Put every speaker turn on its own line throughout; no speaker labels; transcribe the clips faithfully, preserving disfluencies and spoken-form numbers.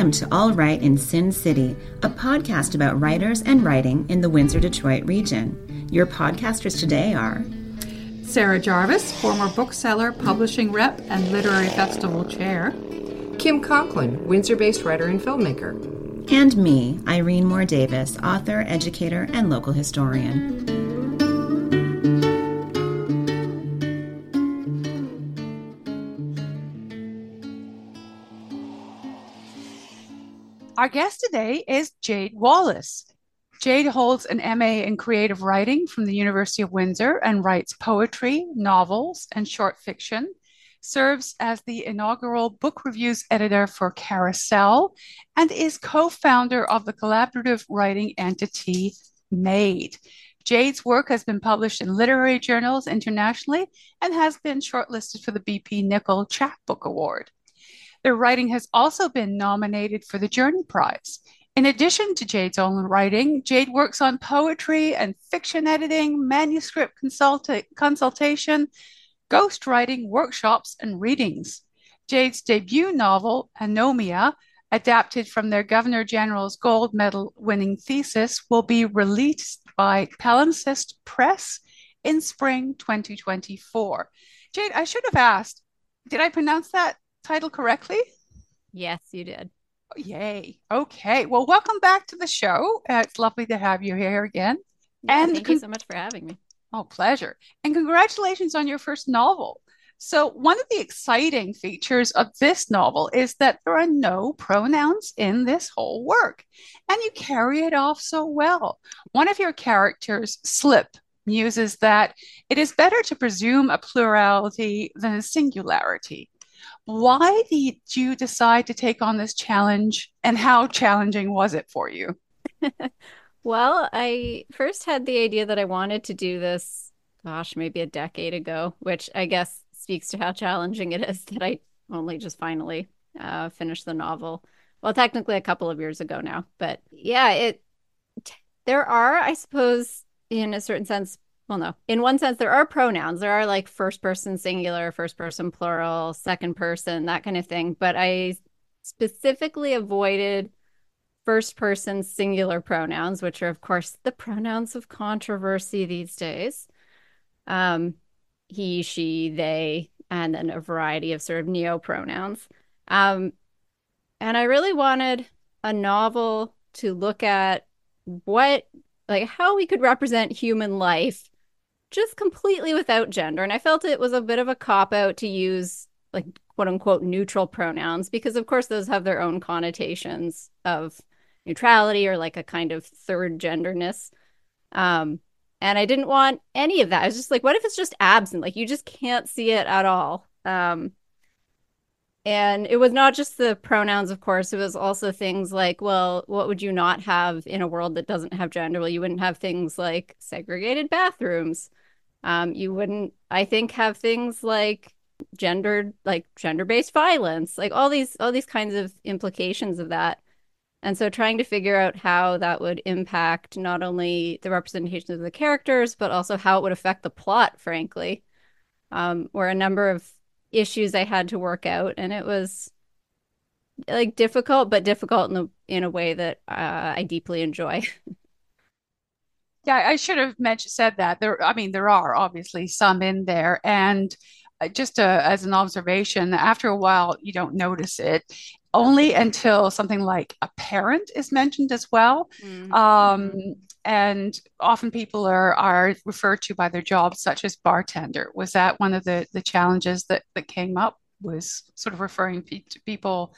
Welcome to All Right in Sin City, a podcast about writers and writing in the Windsor-Detroit region. Your podcasters today are
Sarah Jarvis, former bookseller, publishing rep, and literary festival chair.
Kim Conklin, Windsor-based writer and filmmaker.
And me, Irene Moore Davis, author, educator, and local historian.
Our guest today is Jade Wallace. Jade holds an M A in creative writing from the University of Windsor and writes poetry, novels, and short fiction, serves as the inaugural book reviews editor for Carousel, and is co-founder of the collaborative writing entity Made. Jade's work has been published in literary journals internationally and has been shortlisted for the B P Nicol Chapbook Award. Their writing has also been nominated for the Journey Prize. In addition to Jade's own writing, Jade works on poetry and fiction editing, manuscript consulta- consultation, ghostwriting, workshops, and readings. Jade's debut novel, Anomia, adapted from their Governor General's Gold Medal winning thesis, will be released by Palimpsest Press in spring twenty twenty-four. Jade, I should have asked, did I pronounce that title correctly?
Yes, you did.
Oh, yay. Okay. Well, welcome back to the show. Uh, it's lovely to have you here again.
Yeah,
and
thank
con-
you so much for having me.
Oh, pleasure. And congratulations on your first novel. So one of the exciting features of this novel is that there are no pronouns in this whole work, and you carry it off so well. One of your characters, Slip, muses that it is better to presume a plurality than a singularity. Why did you decide to take on this challenge, and how challenging was it for you?
Well, I first had the idea that I wanted to do this, gosh, maybe a decade ago, which I guess speaks to how challenging it is that I only just finally uh, finished the novel. Well, technically a couple of years ago now, but yeah, it. There are, I suppose, in a certain sense, well, no, in one sense, there are pronouns. There are like first person singular, first person plural, second person, that kind of thing. But I specifically avoided first person singular pronouns, which are, of course, the pronouns of controversy these days. Um, he, she, they, and then a variety of sort of neo-pronouns. Um, and I really wanted a novel to look at what, like, how we could represent human life just completely without gender. And I felt it was a bit of a cop-out to use, like, quote-unquote neutral pronouns, because, of course, those have their own connotations of neutrality or, like, a kind of third genderness. Um, and I didn't want any of that. I was just like, what if it's just absent? Like, you just can't see it at all. Um, and it was not just the pronouns, of course. It was also things like, well, what would you not have in a world that doesn't have gender? Well, you wouldn't have things like segregated bathrooms. Um, you wouldn't, I think, have things like gendered, like gender-based violence, like all these, all these kinds of implications of that. And so trying to figure out how that would impact not only the representation of the characters, but also how it would affect the plot, frankly, um, were a number of issues I had to work out. And it was like difficult, but difficult in a, in a way that uh, I deeply enjoy.
Yeah, I should have mentioned said that there. I mean, there are obviously some in there, and uh, just uh, as an observation, after a while, you don't notice it. Only until something like a parent is mentioned as well,
Mm-hmm.
um, and often people are are referred to by their jobs, such as bartender. Was that one of the the challenges that that came up? Was sort of referring pe- to people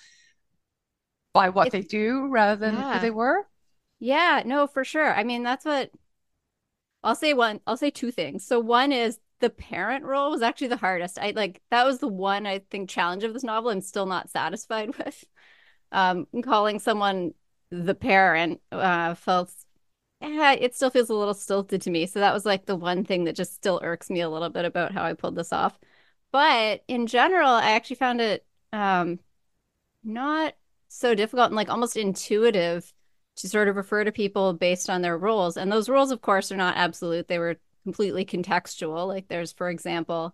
by what
It's,
they do rather than who
yeah.
they were?
Yeah, no, for sure. I mean, that's what I'll say one, I'll say two things. So one is the parent role was actually the hardest. I like that was the one I think challenge of this novel I'm still not satisfied with. Um, calling someone the parent uh felt yeah, it still feels a little stilted to me. So that was like the one thing that just still irks me a little bit about how I pulled this off. But in general, I actually found it um not so difficult and like almost intuitive to sort of refer to people based on their roles. And those roles, of course, are not absolute. They were completely contextual. Like there's, for example,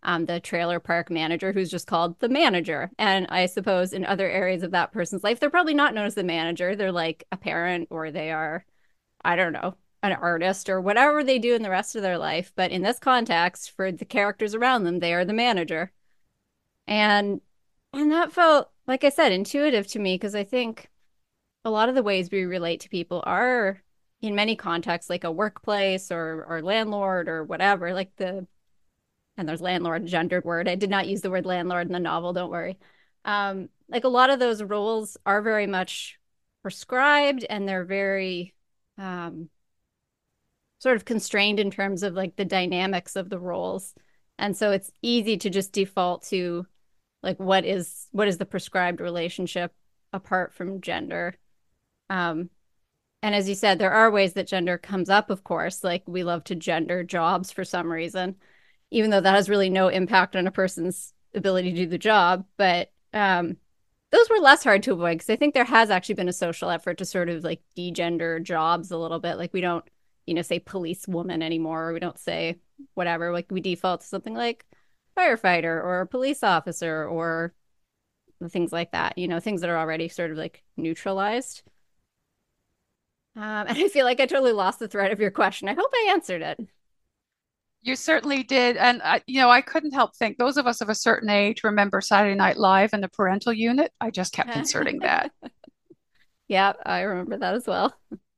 um, the trailer park manager who's just called the manager. And I suppose in other areas of that person's life, they're probably not known as the manager. They're like a parent, or they are, I don't know, an artist or whatever they do in the rest of their life. But in this context, for the characters around them, they are the manager. And and that felt, like I said, intuitive to me, because I think a lot of the ways we relate to people are in many contexts, like a workplace or or landlord or whatever, like the, and there's landlord, gendered word. I did not use the word landlord in the novel, don't worry. Um, like a lot of those roles are very much prescribed, and they're very um, sort of constrained in terms of like the dynamics of the roles. And so it's easy to just default to like what is what is the prescribed relationship apart from gender. Um, and as you said, there are ways that gender comes up, of course, like we love to gender jobs for some reason, even though that has really no impact on a person's ability to do the job. But um, those were less hard to avoid, because I think there has actually been a social effort to sort of like degender jobs a little bit. Like we don't, you know, say policewoman anymore, or we don't say whatever. Like we default to something like firefighter or police officer or things like that, you know, things that are already sort of like neutralized. Um, and I feel like I totally lost the thread of your question. I hope I answered it.
You certainly did. And, I, you know, I couldn't help think those of us of a certain age remember Saturday Night Live and the parental unit. I just kept inserting that.
Yeah, I remember that as well.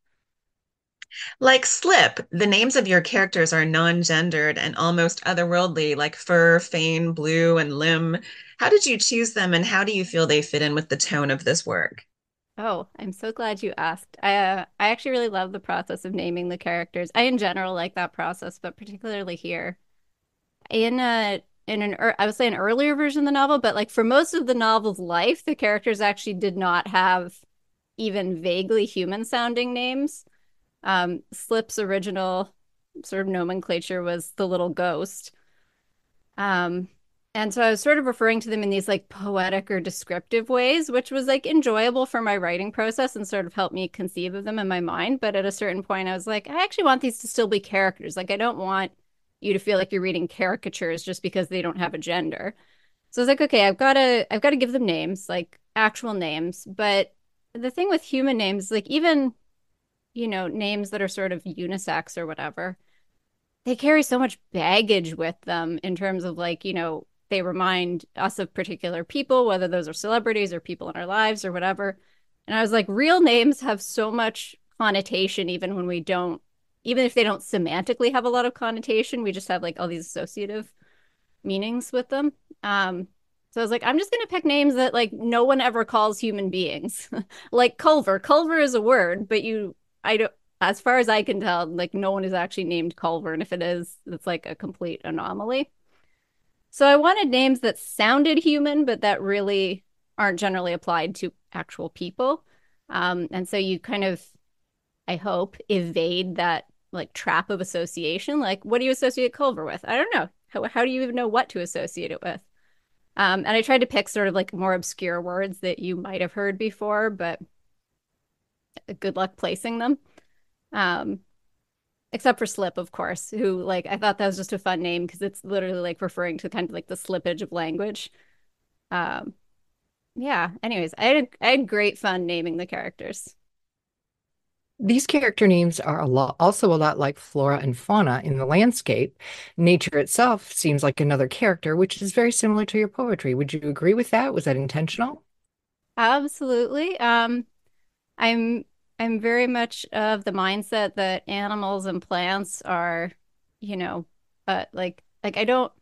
Like Slip, the names of your characters are non-gendered and almost otherworldly, like Fur, Fane, Blue, and Limb. How did you choose them, and how do you feel they fit in with the tone of this work?
Oh, I'm so glad you asked. I uh, I actually really love the process of naming the characters. I in general like that process, but particularly here. In a in an er, I would say an earlier version of the novel, but like for most of the novel's life, the characters actually did not have even vaguely human sounding names. Um, Slip's original sort of nomenclature was the little ghost. Um, and so I was sort of referring to them in these like poetic or descriptive ways, which was like enjoyable for my writing process and sort of helped me conceive of them in my mind. But at a certain point, I was like, I actually want these to still be characters. Like, I don't want you to feel like you're reading caricatures just because they don't have a gender. So I was like, okay, I've got to, I've got to give them names, like actual names. But the thing with human names, like even, you know, names that are sort of unisex or whatever, they carry so much baggage with them in terms of like, you know, they remind us of particular people, whether those are celebrities or people in our lives or whatever. And I was like, real names have so much connotation, even when we don't, even if they don't semantically have a lot of connotation, we just have like all these associative meanings with them. Um, so I was like, I'm just going to pick names that like no one ever calls human beings. Like Culver. Culver is a word, but you, I don't, as far as I can tell, like no one is actually named Culver. And if it is, it's like a complete anomaly. So I wanted names that sounded human, but that really aren't generally applied to actual people. Um, and so you kind of, I hope, evade that like trap of association. Like, what do you associate Culver with? I don't know. How, how do you even know what to associate it with? Um, and I tried to pick sort of like more obscure words that you might have heard before, but good luck placing them. Um, except for Slip, of course, who like I thought that was just a fun name because it's literally like referring to kind of like the slippage of language. Um, yeah. Anyways, I had I had great fun naming the characters.
These character names are a lot, also a lot like flora and fauna in the landscape. Nature itself seems like another character, which is very similar to your poetry. Would you agree with that? Was that intentional?
Absolutely. Um, I'm I'm very much of the mindset that animals and plants are, you know, uh, like like I don't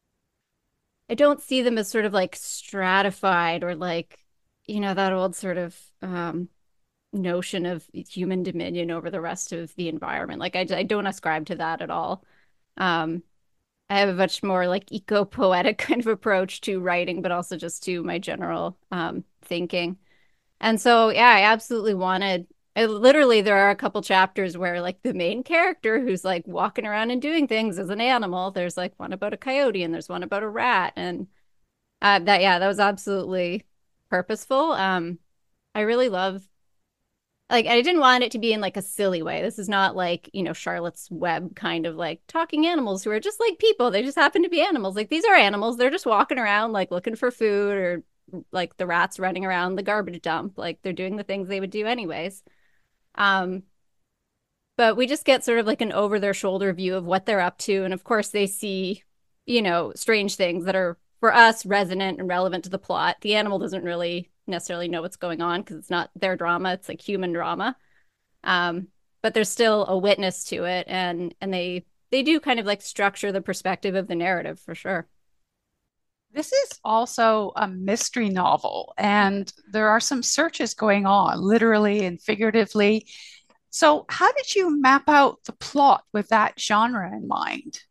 I don't see them as sort of like stratified or like, you know, that old sort of um notion of human dominion over the rest of the environment. Like I, I don't ascribe to that at all. Um, I have a much more like eco-poetic kind of approach to writing, but also just to my general um, thinking. And so, yeah, I absolutely wanted. I, literally, there are a couple chapters where like the main character who's like walking around and doing things as an animal. There's like one about a coyote and there's one about a rat, and uh, that yeah, that was absolutely purposeful. Um, I really love like I didn't want it to be in like a silly way. This is not like, you know, Charlotte's Web kind of like talking animals who are just like people. They just happen to be animals. Like these are animals. They're just walking around like looking for food, or like the rats running around the garbage dump. Like they're doing the things they would do anyways. Um, but we just get sort of like an over their shoulder view of what they're up to. And of course, they see, you know, strange things that are for us resonant and relevant to the plot. The animal doesn't really necessarily know what's going on because it's not their drama, it's like human drama. Um, but there's still a witness to it, and and they they do kind of like structure the perspective of the narrative for sure.
This is also a mystery novel, and there are some searches going on, literally and figuratively. So, how did you map out the plot with that genre in mind?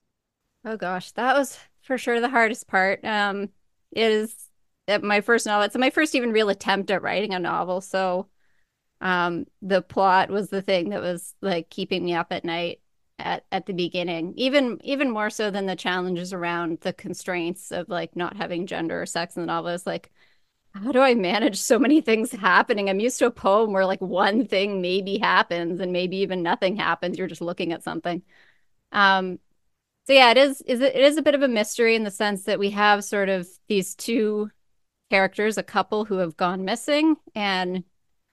Oh gosh, that was for sure the hardest part. Um, it is my first novel. It's my first even real attempt at writing a novel. So, um, the plot was the thing that was like keeping me up at night at at the beginning. Even even more so than the challenges around the constraints of like not having gender or sex in the novel. It's like, how do I manage so many things happening? I'm used to a poem where like one thing maybe happens and maybe even nothing happens. You're just looking at something. Um, so yeah, it is is it is a bit of a mystery in the sense that we have sort of these two characters, a couple who have gone missing, and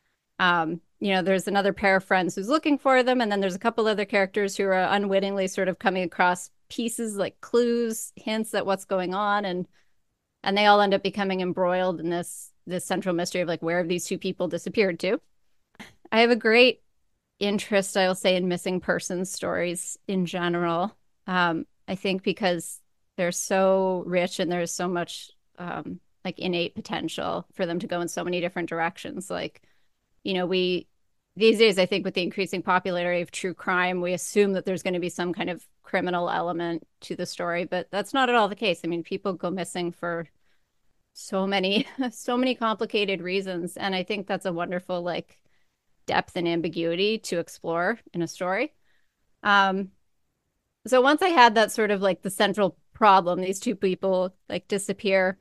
um, you know, there's another pair of friends who's looking for them, and then there's a couple other characters who are unwittingly sort of coming across pieces like clues, hints at what's going on, and and they all end up becoming embroiled in this this central mystery of like where have these two people disappeared to. I have a great interest, I will say, in missing persons stories in general. Um, I think because they're so rich and there's so much um, like innate potential for them to go in so many different directions. Like, you know, we these days, I think with the increasing popularity of true crime, we assume that there's going to be some kind of criminal element to the story, but that's not at all the case. I mean, people go missing for so many, so many complicated reasons. And I think that's a wonderful like depth and ambiguity to explore in a story. Um, so once I had that sort of like the central problem, these two people like disappear,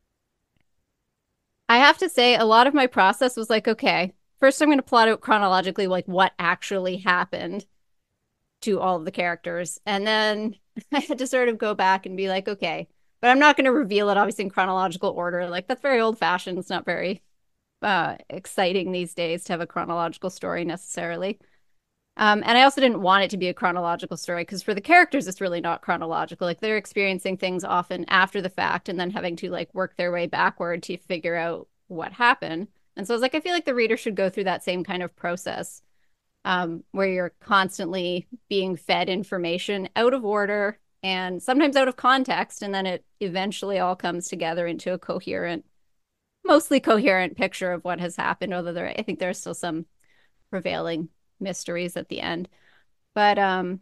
I have to say a lot of my process was like, okay, first I'm going to plot out chronologically like what actually happened to all of the characters. And then I had to sort of go back and be like, okay, but I'm not going to reveal it obviously in chronological order. Like that's very old fashioned. It's not very uh, exciting these days to have a chronological story necessarily. Um, and I also didn't want it to be a chronological story because for the characters, it's really not chronological. Like they're experiencing things often after the fact and then having to like work their way backward to figure out what happened. And so I was like, I feel like the reader should go through that same kind of process um, where you're constantly being fed information out of order and sometimes out of context. And then it eventually all comes together into a coherent, mostly coherent picture of what has happened. Although there, I think there are still some prevailing mysteries at the end. But um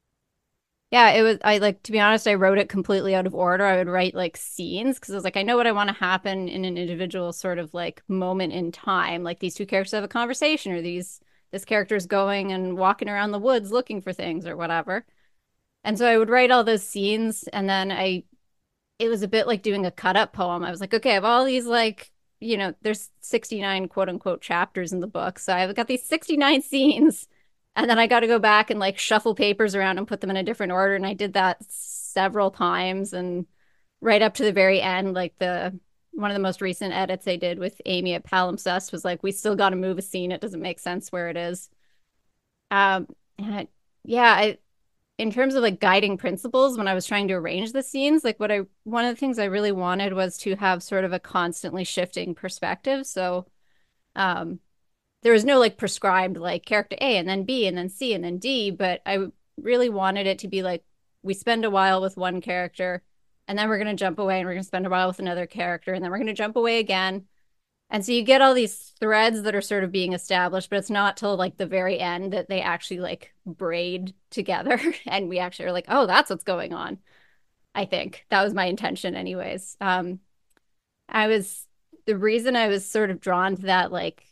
yeah, it was I like to be honest, I wrote it completely out of order. I would write like scenes because I was like, I know what I want to happen in an individual sort of like moment in time. Like these two characters have a conversation, or these this character is going and walking around the woods looking for things or whatever. And so I would write all those scenes, and then I it was a bit like doing a cut up poem. I was like, okay, I have all these like, you know, there's sixty-nine quote unquote chapters in the book. So I've got these sixty-nine scenes, and then I got to go back and like shuffle papers around and put them in a different order. And I did that several times. And right up to the very end, like the one of the most recent edits I did with Amy at Palimpsest was like, we still got to move a scene. It doesn't make sense where it is. Um, and I, yeah, I, in terms of like guiding principles when I was trying to arrange the scenes, like what I one of the things I really wanted was to have sort of a constantly shifting perspective. So um there was no like prescribed like character A and then B and then C and then D, but I really wanted it to be like we spend a while with one character and then we're going to jump away and we're going to spend a while with another character and then we're going to jump away again. And so you get all these threads that are sort of being established, but it's not till like the very end that they actually like braid together. And we actually are like, oh, that's what's going on. I think that was my intention anyways. Um, I was, the reason I was sort of drawn to that, like,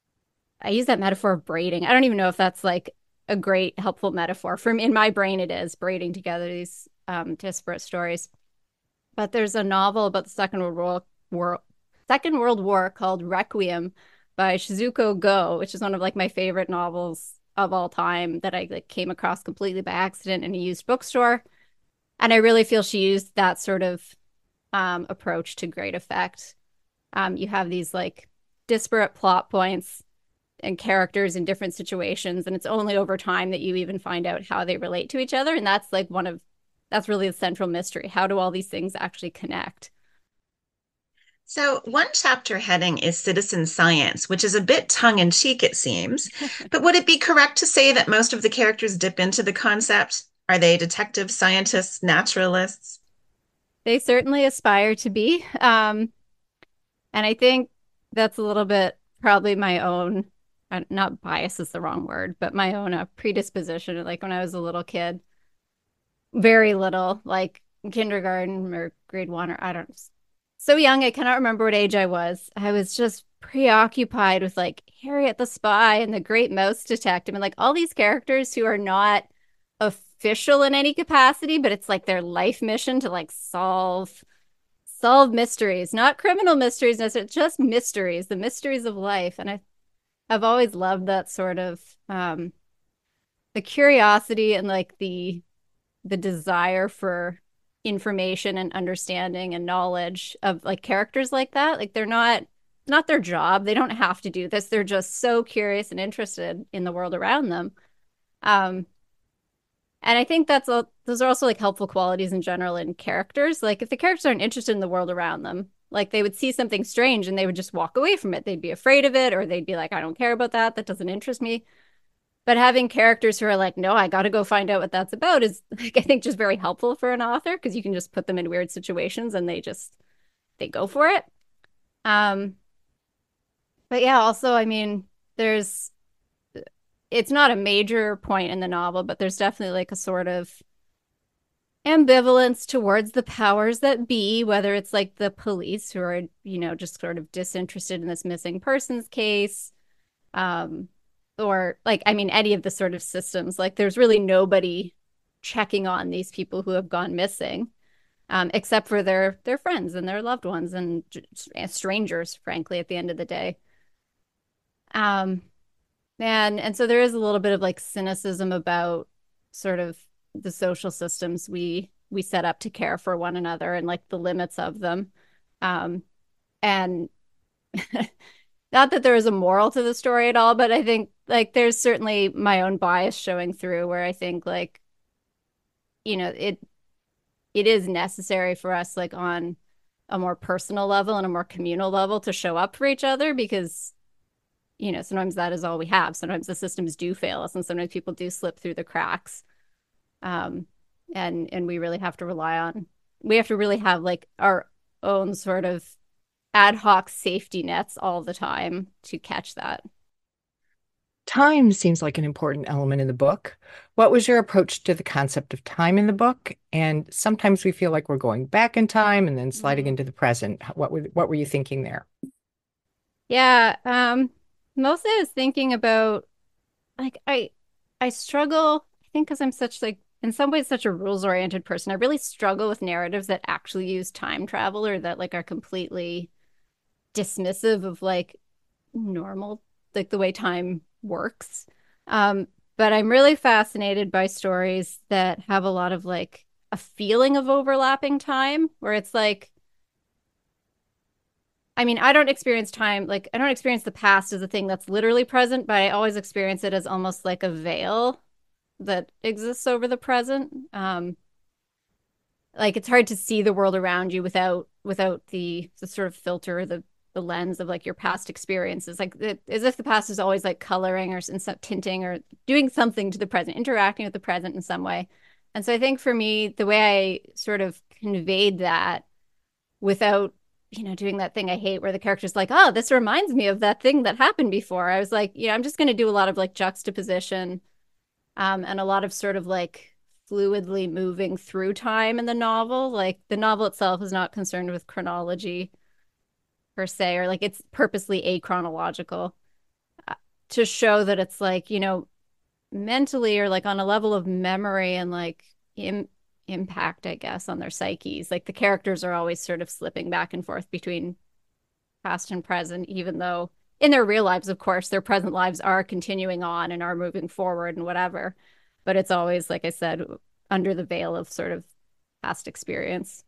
I use that metaphor of braiding. I don't even know if that's like a great helpful metaphor. From in my brain, it is braiding together these um, disparate stories. But there's a novel about the Second World War, Second World War called Requiem by Shizuko Go, which is one of like my favorite novels of all time that I like came across completely by accident in a used bookstore. And I really feel she used that sort of um, approach to great effect. Um, you have these like disparate plot points and characters in different situations, and it's only over time that you even find out how they relate to each other. And that's like one of that's really the central mystery. How do all these things actually connect?
So, one chapter heading is citizen science, which is a bit tongue in cheek, it seems. But would it be correct to say that most of the characters dip into the concept? Are they detectives, scientists, naturalists?
They certainly aspire to be. Um, and I think that's a little bit probably my own, uh, not bias is the wrong word, but my own uh, predisposition. Like when I was a little kid, very little, like kindergarten or grade one, or I don't know, so young, I cannot remember what age I was. I was just preoccupied with like Harriet the Spy and the Great Mouse Detective and like all these characters who are not official in any capacity, but it's like their life mission to like solve solve mysteries, not criminal mysteries necessarily, just mysteries, the mysteries of life. And I I've always loved that sort of um the curiosity and like the the desire for information and understanding and knowledge of like characters like that. Like they're not not their job. They don't have to do this. They're just so curious and interested in the world around them. Um, and I think that's a, those are also like helpful qualities in general in characters. Like if the characters aren't interested in the world around them, like they would see something strange and they would just walk away from it. They'd be afraid of it, or they'd be like, I don't care about that. That doesn't interest me. But having characters who are like, no, I got to go find out what that's about is, like, I think just very helpful for an author because you can just put them in weird situations and they just, they go for it. Um, but yeah, also, I mean, there's, it's not a major point in the novel, but there's definitely like a sort of ambivalence towards the powers that be, whether it's like the police who are, you know, just sort of disinterested in this missing persons case. Um, or like, I mean, any of the sort of systems, like there's really nobody checking on these people who have gone missing, um, except for their their friends and their loved ones and, and strangers, frankly, at the end of the day. Um, and and so there is a little bit of like cynicism about sort of the social systems we we set up to care for one another and like the limits of them. Um, and not that there is a moral to the story at all, but I think like there's certainly my own bias showing through where I think like, you know, it it is necessary for us like on a more personal level and a more communal level to show up for each other because, you know, sometimes that is all we have. Sometimes the systems do fail us and sometimes people do slip through the cracks. Um, and and we really have to rely on, we have to really have like our own sort of ad hoc safety nets all the time to catch that.
Time seems like an important element in the book. What was your approach to the concept of time in the book? And sometimes we feel like we're going back in time and then sliding
Mm.
into the present. What were, what were you thinking there?
Yeah, um, mostly I was thinking about like I I struggle, I think because I'm such like in some ways such a rules oriented person. I really struggle with narratives that actually use time travel or that like are completely dismissive of like normal, like the way time works. Um, but I'm really fascinated by stories that have a lot of like a feeling of overlapping time where it's like, I mean, I don't experience time, like, I don't experience the past as a thing that's literally present, but I always experience it as almost like a veil that exists over the present. Um, like it's hard to see the world around you without without the the sort of filter, the the lens of like your past experiences, like it, as if the past is always like coloring or some tinting or doing something to the present, interacting with the present in some way. And so I think for me, the way I sort of conveyed that without, you know, doing that thing I hate where the character's like, oh, this reminds me of that thing that happened before. I was like, you know, I'm just going to do a lot of like juxtaposition, um, and a lot of sort of like fluidly moving through time in the novel. Like the novel itself is not concerned with chronology per se, or like it's purposely achronological, uh, to show that it's like, you know, mentally or like on a level of memory and like Im- impact, I guess, on their psyches. Like the characters are always sort of slipping back and forth between past and present, even though in their real lives, of course, their present lives are continuing on and are moving forward and whatever. But it's always, like I said, under the veil of sort of past experience.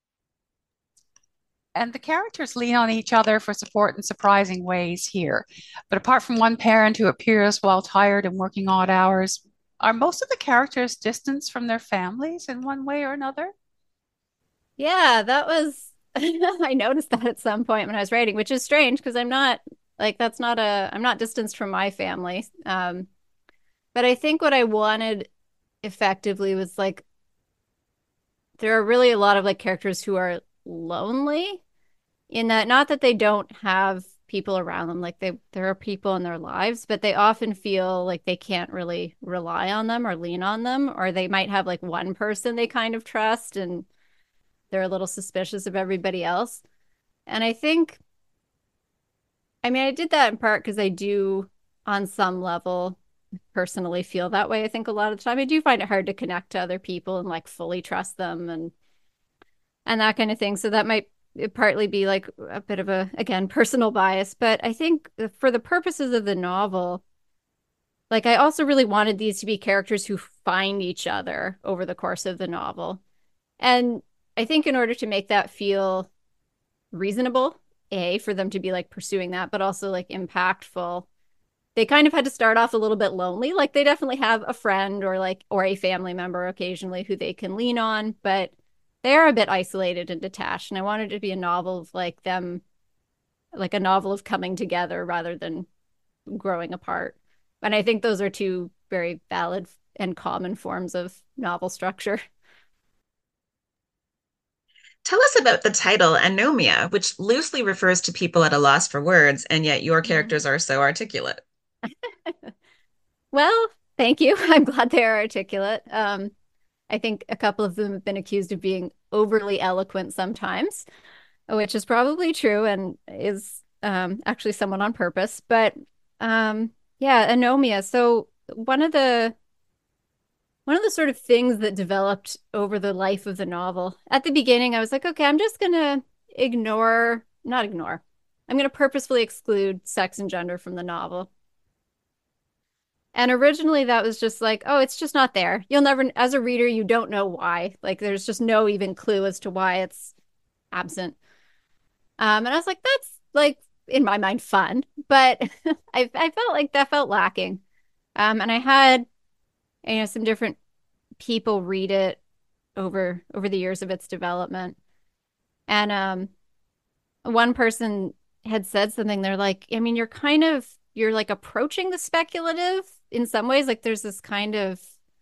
And the characters lean on each other for support in surprising ways here. But apart from one parent who appears while tired and working odd hours, are most of the characters distanced from their families in one way or another?
Yeah, that was, I noticed that at some point when I was writing, which is strange because I'm not like, that's not a, I'm not distanced from my family. Um, but I think what I wanted effectively was like, there are really a lot of like characters who are lonely in that, not that they don't have people around them, like they there are people in their lives, but they often feel like they can't really rely on them or lean on them, or they might have like one person they kind of trust and they're a little suspicious of everybody else. And I think, I mean, I did that in part because I do on some level personally feel that way. I think a lot of the time I do find it hard to connect to other people and like fully trust them and and that kind of thing. So that might partly be like a bit of a, again, personal bias. But I think for the purposes of the novel, like I also really wanted these to be characters who find each other over the course of the novel. And I think in order to make that feel reasonable, A, for them to be like pursuing that, but also like impactful, they kind of had to start off a little bit lonely. Like they definitely have a friend or like, or a family member occasionally who they can lean on, but they're a bit isolated and detached. And I wanted it to be a novel of like them, like a novel of coming together rather than growing apart. And I think those are two very valid and common forms of novel structure.
Tell us about the title Anomia, which loosely refers to people at a loss for words, and yet your
Mhm.
characters are so articulate.
Well, thank you. I'm glad they are articulate. Um, I think a couple of them have been accused of being overly eloquent sometimes, which is probably true and is um, actually somewhat on purpose. But um, yeah, anomia. So one of the one of the sort of things that developed over the life of the novel. At the beginning, I was like, okay, I'm just gonna ignore, not ignore. I'm gonna purposefully exclude sex and gender from the novel. And originally that was just like, oh, it's just not there. You'll never, as a reader, you don't know why. Like there's just no even clue as to why it's absent. Um, and I was like, that's like in my mind fun, but I I felt like that felt lacking. Um, and I had you know some different people read it over over the years of its development, and um, one person had said something. They're like, I mean, you're kind of you're like approaching the speculative in some ways. Like there's this kind of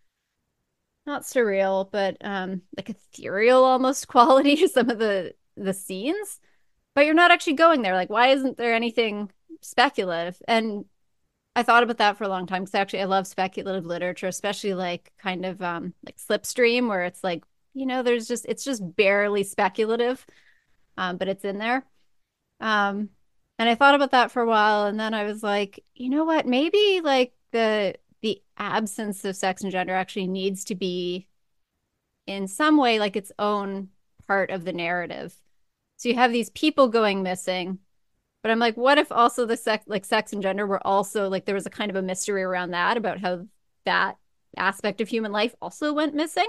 not surreal, but um, like ethereal almost quality to some of the the scenes but you're not actually going there. Like, why isn't there anything speculative? And I thought about that for a long time because actually I love speculative literature, especially like kind of um like Slipstream, where it's like, you know, there's just it's just barely speculative, um, but it's in there. Um, and I thought about that for a while, and then I was like, you know what? Maybe like the the absence of sex and gender actually needs to be in some way like its own part of the narrative. So you have these people going missing, but I'm like, what if also the sex, like sex and gender, were also like there was a kind of a mystery around that about how that aspect of human life also went missing.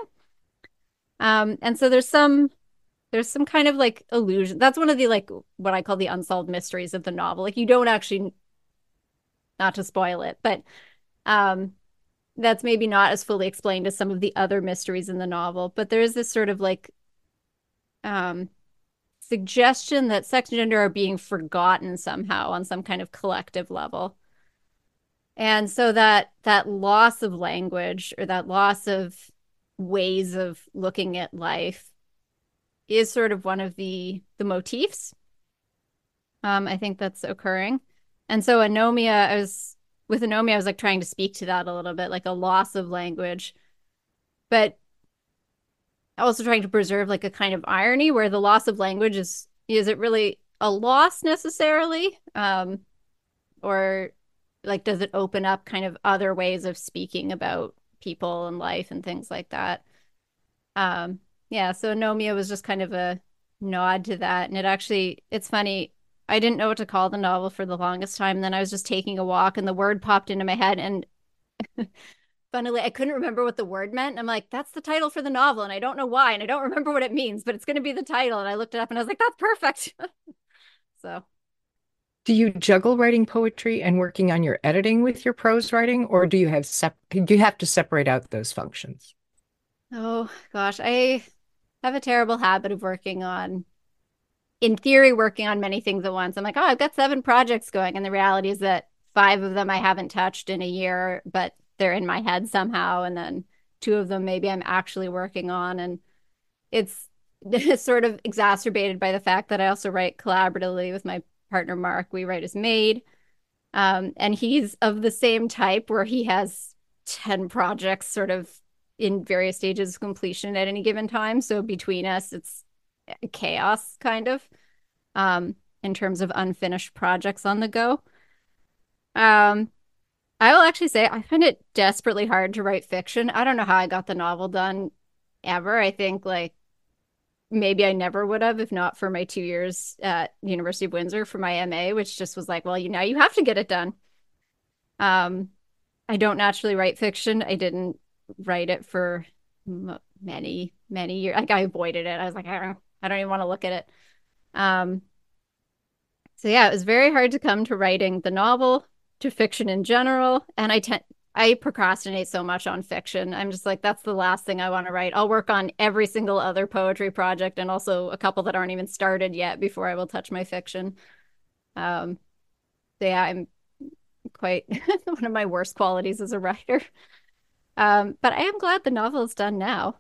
Um, and so there's some there's some kind of like illusion. That's one of the like what I call the unsolved mysteries of the novel. Like you don't actually, not to spoil it, but um, that's maybe not as fully explained as some of the other mysteries in the novel. But there is this sort of like um suggestion that sex and gender are being forgotten somehow on some kind of collective level. And so that that loss of language or that loss of ways of looking at life is sort of one of the the motifs. Um, I think that's occurring. And so anomia, I was with anomia, I was like trying to speak to that a little bit, like a loss of language, but also trying to preserve like a kind of irony where the loss of language is is it really a loss necessarily, um or like does it open up kind of other ways of speaking about people and life and things like that. um yeah, so anomia was just kind of a nod to that. And it actually, it's funny, I didn't know what to call the novel for the longest time. Then I was just taking a walk and the word popped into my head. And funnily, I couldn't remember what the word meant. And I'm like, that's the title for the novel. And I don't know why. And I don't remember what it means, but it's going to be the title. And I looked it up and I was like, that's perfect. So,
Do you juggle writing poetry and working on your editing with your prose writing, or do you have sep do you have to separate out those functions?
oh gosh, I have a terrible habit of working on, in theory, working on many things at once. I'm like, oh, I've got seven projects going. And the reality is that five of them I haven't touched in a year, but they're in my head somehow. And then two of them maybe I'm actually working on. And it's, it's sort of exacerbated by the fact that I also write collaboratively with my partner, Mark. We write as Maid. Um, and he's of the same type where he has ten projects sort of in various stages of completion at any given time. So between us, it's chaos kind of um, in terms of unfinished projects on the go. Um, I will actually say I find it desperately hard to write fiction. I don't know how I got the novel done ever. I think like maybe I never would have if not for my two years at University of Windsor for my M A, which just was like, well, you know, you have to get it done. Um, I don't naturally write fiction. I didn't write it for m many, many years. Like I avoided it. I was like, I don't, I don't even want to look at it. Um, so yeah, it was very hard to come to writing the novel, to fiction in general, and I tend I procrastinate so much on fiction. I'm just like, that's the last thing I want to write. I'll work on every single other poetry project and also a couple that aren't even started yet before I will touch my fiction. Um, so yeah, I'm quite one of my worst qualities as a writer. Um, but I am glad the novel is done now.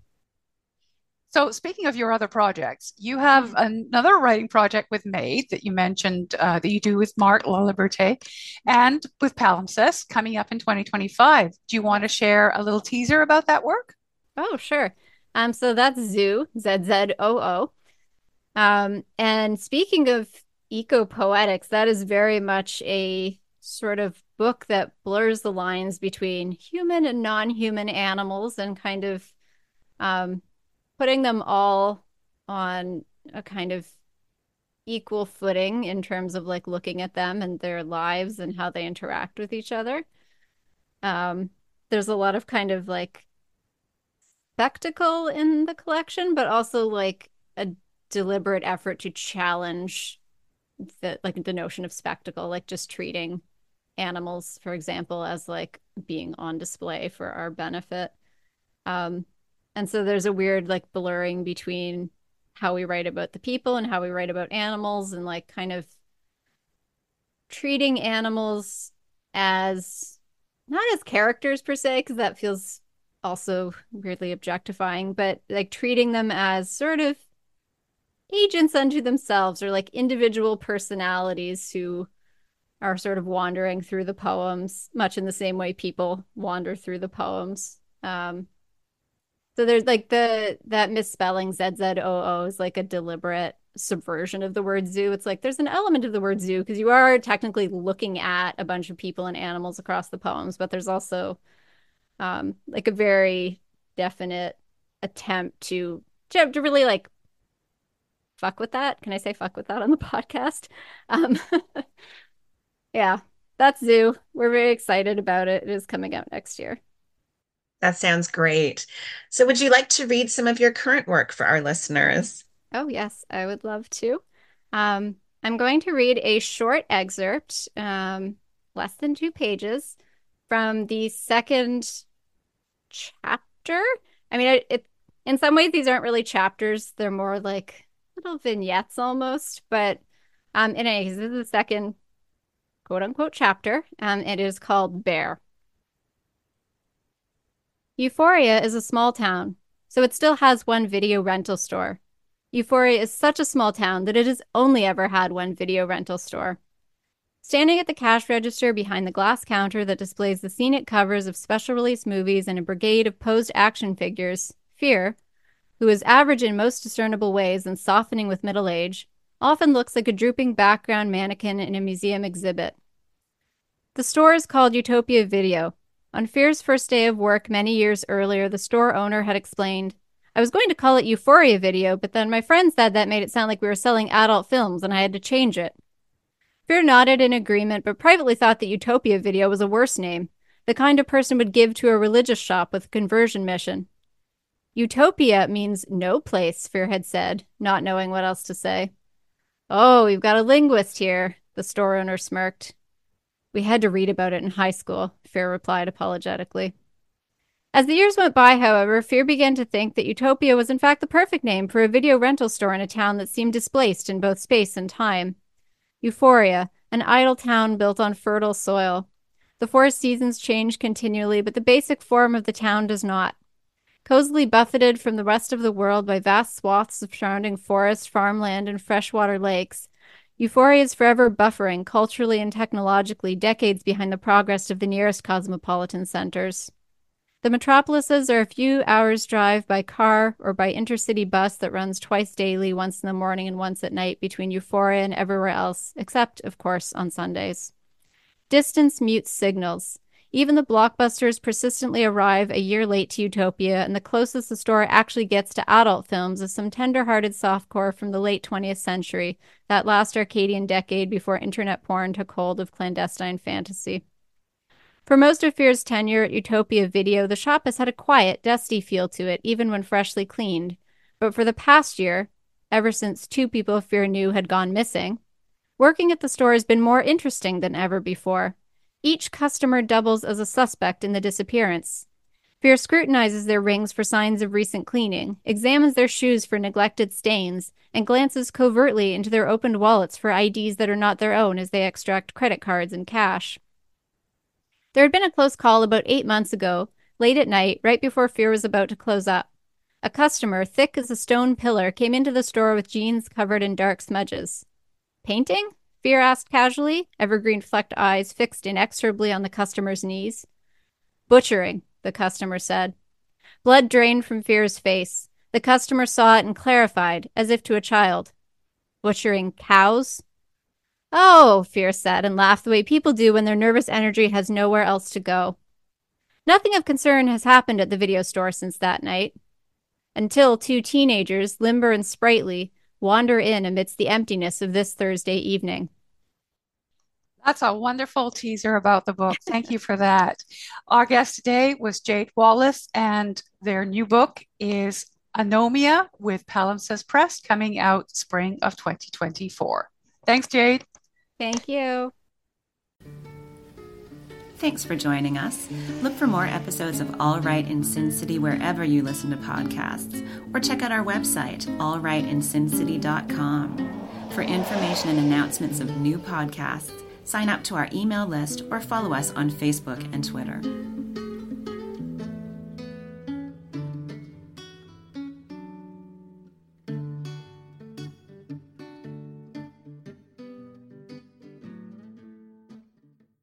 So, speaking of your other projects, you have another writing project with Maid that you mentioned uh, that you do with Mark Laliberte and with Palimpsest coming up in twenty twenty-five. Do you want to share a little teaser about that work?
Oh, sure. Um, so that's Zoo, Z Z O O. Um, and speaking of eco-poetics, that is very much a sort of book that blurs the lines between human and non-human animals and kind of um, putting them all on a kind of equal footing in terms of like looking at them and their lives and how they interact with each other. Um, there's a lot of kind of like spectacle in the collection, but also like a deliberate effort to challenge the like the notion of spectacle, like just treating animals, for example, as like being on display for our benefit. Um, and so there's a weird like blurring between how we write about the people and how we write about animals, and like kind of treating animals as not as characters per se, because that feels also weirdly objectifying, but like treating them as sort of agents unto themselves or like individual personalities who are sort of wandering through the poems, much in the same way people wander through the poems. Um, so there's like the that misspelling Z Z O O is like a deliberate subversion of the word zoo. It's like there's an element of the word zoo because you are technically looking at a bunch of people and animals across the poems, but there's also um, like a very definite attempt to, to to really like fuck with that. Can I say fuck with that on the podcast? Um, yeah, that's Zoo. We're very excited about it. It is coming out next year.
That sounds great. So, would you like to read some of your current work for our listeners?
Oh, yes, I would love to. Um, I'm going to read a short excerpt, um, less than two pages, from the second chapter. I mean, it, it in some ways these aren't really chapters; they're more like little vignettes almost. But um, in any case, this is the second quote unquote chapter, and it is called Bear. Euphoria is a small town, so it still has one video rental store. Euphoria is such a small town that it has only ever had one video rental store. Standing at the cash register behind the glass counter that displays the scenic covers of special release movies and a brigade of posed action figures, Fear, who is average in most discernible ways and softening with middle age, often looks like a drooping background mannequin in a museum exhibit. The store is called Utopia Video. On Fear's first day of work many years earlier, the store owner had explained, I was going to call it Euphoria Video, but then my friend said that made it sound like we were selling adult films and I had to change it. Fear nodded in agreement, but privately thought that Utopia Video was a worse name, the kind a person would give to a religious shop with a conversion mission. Utopia means no place, Fear had said, not knowing what else to say. Oh, we've got a linguist here, the store owner smirked. We had to read about it in high school, Fear replied apologetically. As the years went by, however, Fear began to think that Utopia was in fact the perfect name for a video rental store in a town that seemed displaced in both space and time. Euphoria, an idle town built on fertile soil. The four seasons change continually, but the basic form of the town does not. Cozily buffeted from the rest of the world by vast swaths of surrounding forest, farmland, and freshwater lakes, Euphoria is forever buffering, culturally and technologically, decades behind the progress of the nearest cosmopolitan centers. The metropolises are a few hours' drive by car or by intercity bus that runs twice daily, once in the morning and once at night, between Euphoria and everywhere else, except, of course, on Sundays. Distance mutes signals. Even the blockbusters persistently arrive a year late to Utopia, and the closest the store actually gets to adult films is some tender-hearted softcore from the late twentieth century, that last Arcadian decade before internet porn took hold of clandestine fantasy. For most of Fear's tenure at Utopia Video, the shop has had a quiet, dusty feel to it, even when freshly cleaned. But for the past year, ever since two people Fear knew had gone missing, working at the store has been more interesting than ever before. Each customer doubles as a suspect in the disappearance. Fear scrutinizes their rings for signs of recent cleaning, examines their shoes for neglected stains, and glances covertly into their opened wallets for I Ds that are not their own as they extract credit cards and cash. There had been a close call about eight months ago, late at night, right before Fear was about to close up. A customer, thick as a stone pillar, came into the store with jeans covered in dark smudges. Painting? Fear asked casually, evergreen-flecked eyes fixed inexorably on the customer's knees. Butchering, the customer said. Blood drained from Fear's face. The customer saw it and clarified, as if to a child. Butchering cows? Oh, Fear said, and laughed the way people do when their nervous energy has nowhere else to go. Nothing of concern has happened at the video store since that night. Until two teenagers, limber and sprightly, wander in amidst the emptiness of this Thursday evening.
That's a wonderful teaser about the book. Thank you for that. Our guest today was Jade Wallace, and their new book is Anomia with Palimpsest Press, coming out spring of twenty twenty-four. Thanks, Jade.
Thank you.
Thanks for joining us. Look for more episodes of All Right in Sin City wherever you listen to podcasts, or check out our website, all right in sin city dot com. For information and announcements of new podcasts, sign up to our email list or follow us on Facebook and Twitter.